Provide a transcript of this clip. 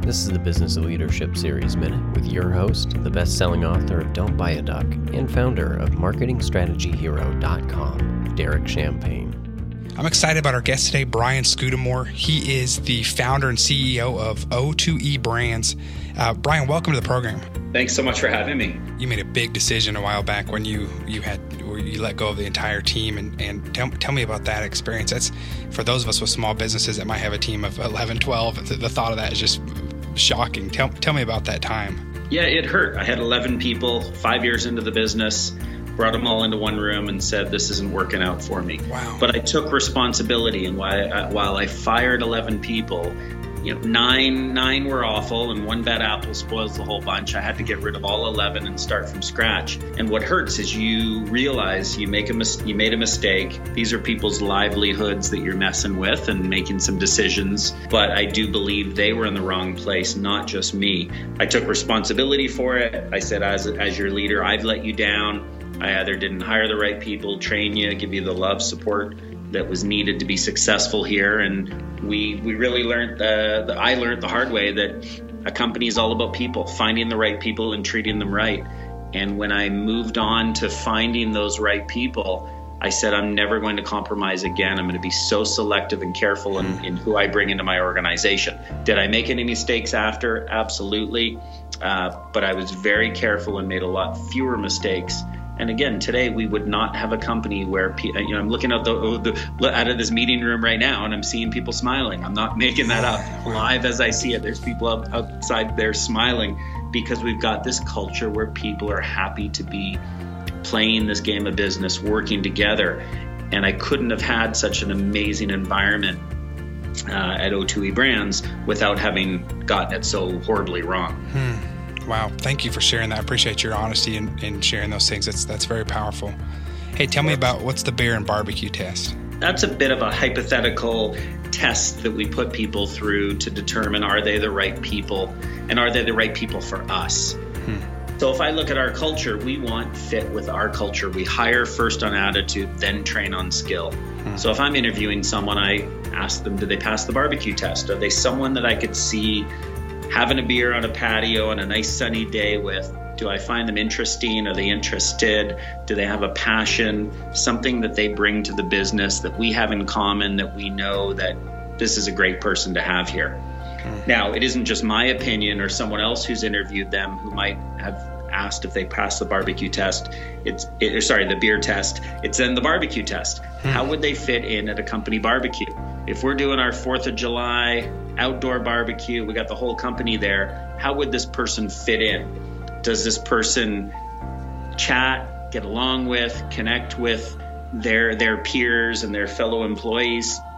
This is the Business of Leadership Series Minute with your host, the best-selling author of Don't Buy a Duck and founder of MarketingStrategyHero.com, Derek Champagne. I'm excited about our guest today, Brian Scudamore. He is the founder and CEO of O2E Brands. Brian, welcome to the program. Thanks so much for having me. You made a big decision a while back when you let go of the entire team, and tell me about that experience. That's for those of us with small businesses that might have a team of 11, 12. The thought of that is just shocking. Tell me about that time. Yeah, it hurt. I had 11 people, 5 years into the business, brought them all into one room and said, this isn't working out for me. Wow. But I took responsibility, and while I fired 11 people, nine were awful, and one bad apple spoils the whole bunch. I had to get rid of all 11 and start from scratch. And what hurts is you realize you made a mistake. These are people's livelihoods that you're messing with and making some decisions. But I do believe they were in the wrong place, not just me. I took responsibility for it. I said, as your leader, I've let you down. I either didn't hire the right people, train you, give you the love, support that was needed to be successful here. And we really learned, I learned the hard way that a company is all about people, finding the right people and treating them right. And when I moved on to finding those right people, I said, I'm never going to compromise again. I'm going to be so selective and careful in who I bring into my organization. Did I make any mistakes after? Absolutely. But I was very careful and made a lot fewer mistakes. And again, today we would not have a company where I'm looking out out of this meeting room right now, and I'm seeing people smiling. I'm not making that up. Live as I see it, there's people outside there smiling because we've got this culture where people are happy to be playing this game of business, working together. And I couldn't have had such an amazing environment at O2E Brands without having gotten it so horribly wrong. Wow. Thank you for sharing that. I appreciate your honesty and sharing those things. That's very powerful. Hey, tell me about what's the beer and barbecue test? That's a bit of a hypothetical test that we put people through to determine, are they the right people and are they the right people for us? So if I look at our culture, we want fit with our culture. We hire first on attitude, then train on skill. So if I'm interviewing someone, I ask them, do they pass the barbecue test? Are they someone that I could see having a beer on a patio on a nice sunny day with? Do I find them interesting? Are they interested? Do they have a passion, something that they bring to the business that we have in common, that we know that this is a great person to have here? Now, it isn't just my opinion or someone else who's interviewed them who might have asked if they passed the barbecue test. The beer test. It's then the barbecue test. How would they fit in at a company barbecue? If we're doing our 4th of July outdoor barbecue, we got the whole company there, how would this person fit in? Does this person chat, get along with, connect with their peers and their fellow employees?